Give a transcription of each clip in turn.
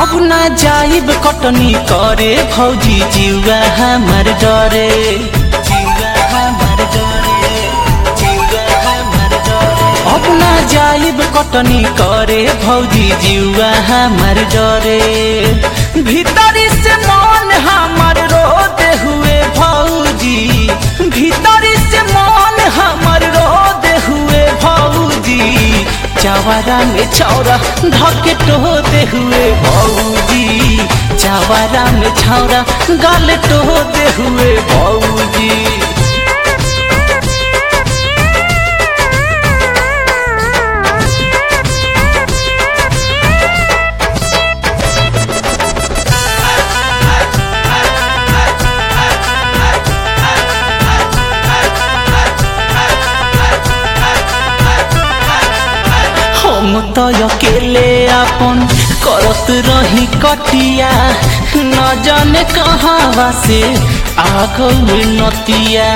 अब ना जाइब कटनी करे भौजी जीवा हमार डरे, जीवा हमार डरे, जीवा हमार डरे। अब ना जाइब कटनी करे भौजी जीवा हमार डरे। भीतरी से मन हमार रोते हुए भौजी, भीतरी से मन हमार रोते हुए भौजी। चावरा में छौरा धके टोते हुए भौजी, चावरा में छौरा गाल टोते हुए भौजी। हम तो अकेले अपन करत रही कटिया, न जाने कहाँ से आ गई नतिया।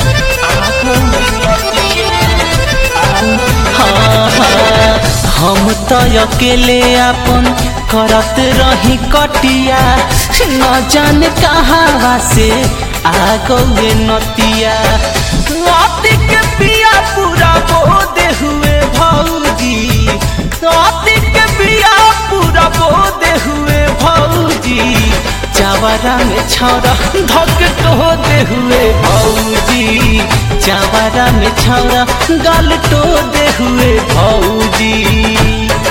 हाँ, हम तो अकेले अपन करत रही कटिया, न जाने कहाँ से आ गई नतिया। राति के पिया पूरा बोदे हुए भौजी, राति के पिया पूरा बोदे हुए भौजी। चावरा में छौरा धक टोते हुए भौजी, चावरा में छौरा गाल टोते हुए भौजी।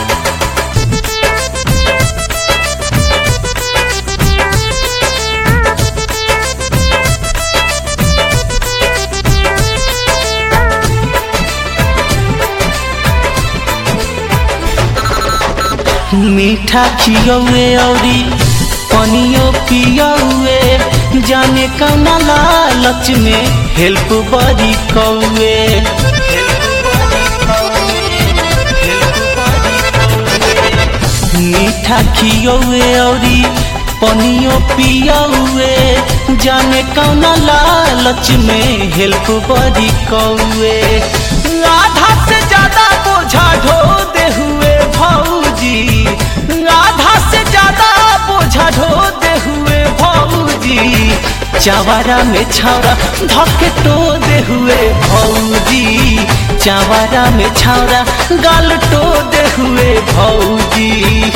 मीठा खियौए औरी पनियो पियौए, जाने कौना लालच में हेल्प बड़ी कौए। मीठा खियौए औरी पनियो पियौए, जाने कौना लालच में हेल्प बड़ी कौए। आधा से ज्यादा बोझा ढोते हुए भौजी, आधा से ज्यादा बोझा ढोते हुए भौजी। चावरा में छौरा धके टोते हुए भौजी, चावरा में छौरा गाल टोते हुए भौजी।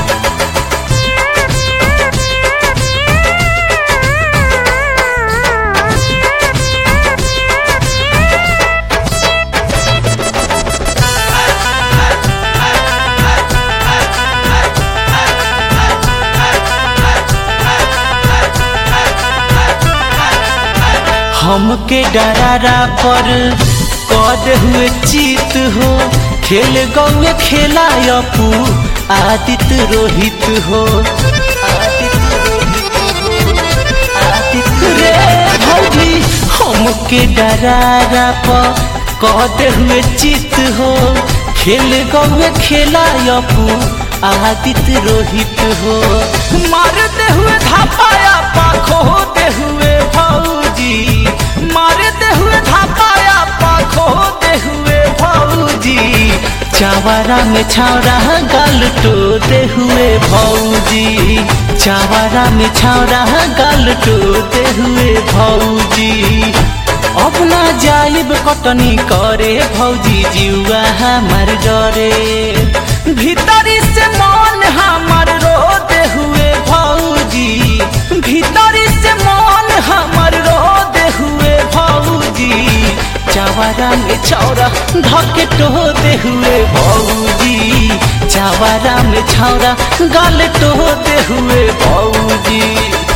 हमके डरारा पर कद हुए चित हो, खेल गौए खेला अपू आदित्य रोहित हो। रे भौजी हमके डरारा पर कद हुए चित हो, खेल गौए खेला अपू आदित्य रोहित हो। मारते हुए धापाया पाखोते हुए भौजी, मारते हुए धापाया पाखोते हुए भौजी। चावरा में छौरा गाल टोते हुए भौजी, चावरा में छौरा गाल टोते हुए भौजी। अब ना जाइब कटनी करे भौजी जीवा हमार डरे। भीतरी से मन हमार रोते हुए भौजी, भीतरी से मन हमार रोते हुए भौजी। चावरा में छौरा धके टोते हुए भौजी, चावरा में छौरा गाल टोते हुए भौजी।